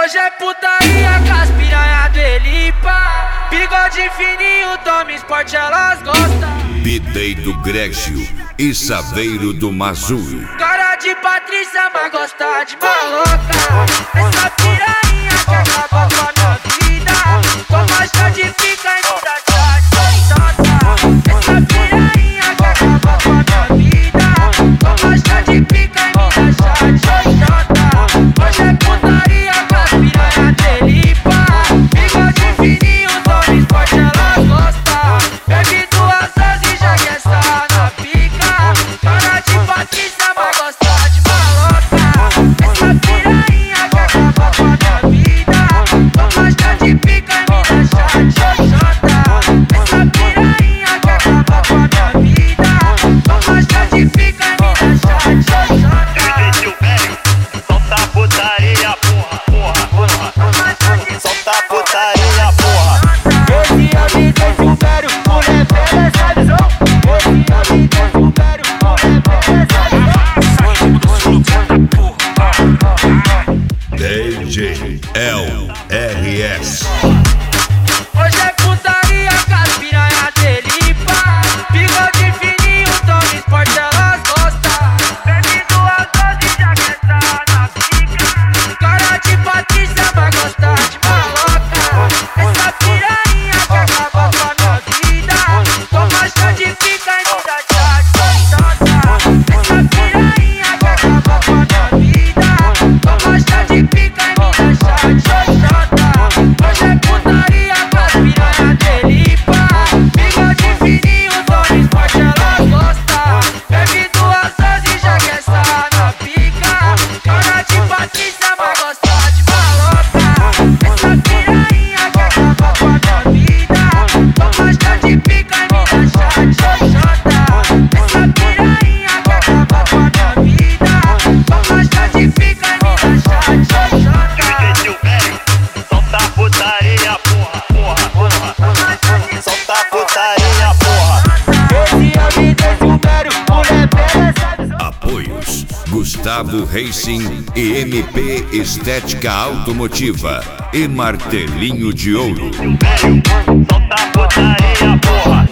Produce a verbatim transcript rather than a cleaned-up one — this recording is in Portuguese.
Hoje é putaria com as piranha do Elipa. Bigode fininho, toma esporte, elas gostam. Bidei do Grégio e Saveiro do Mazul. Cara de Patrícia, mas gosta de maloca. Essa piranha que acaba com a minha vida. Toma chá de pica e me dá chá de chota. Essa piranha que acaba com a minha vida. Toma chá de pica e me dá chá de chota. Hoje é putaria com as piranha do Elipa. Bigode fininho, toma esporte, elas gostam. Bebe duas vezes e já quer estar na pica. Cara de Patrícia, mas gosta de maloca. Essa piranha que acaba com a minha vida. Toma chá de pica e me dá chá de xoxota. Essa piranha que acaba com a minha vida. Toma chá de pica e me dá chá de xoxota. Solta a putaria, porra, porra, porra. Solta a putaria, porra. Esse é o D J Silvério, mulher pega essa visão. Esse é o D J Silvério, mulher pega essa visão. D J L R S. Hoje é putaria com as piranha do Elipa. Bigode fininho, toma esporte, elas gostam. Bebe duas vezes e já quer estar na pica. Cara de Patrícia, mas gosta de maloca. Essa piranha que acaba com a minha vida. Toma chá de pica e me dá chá de xoxota. Essa piranha que acaba com a minha vida. Toma chá de pica e me dá chá de xoxota. Hoje é putaria com as piranha do Elipa. Bigode fininho, toma esporte, elas gostam. Bebe duas vezes e já quer estar na pica. Cara de Patrícia, mas gosta de maloca. Essa piranha que acaba com a minha vida. Toma chá de pica e me dá chá de xoxota. Essa piranha que acaba com a minha vida. Toma chá de pica e me dá chá de xoxota. Solta a putaria, porra, porra, porra. Solta a putaria, porra. Esse é o D J Silvério, mulher pega essa visão. Apoios: Gustavo Racing e M P Estética Automotiva e Martelinho de Ouro. Solta a putaria, porra.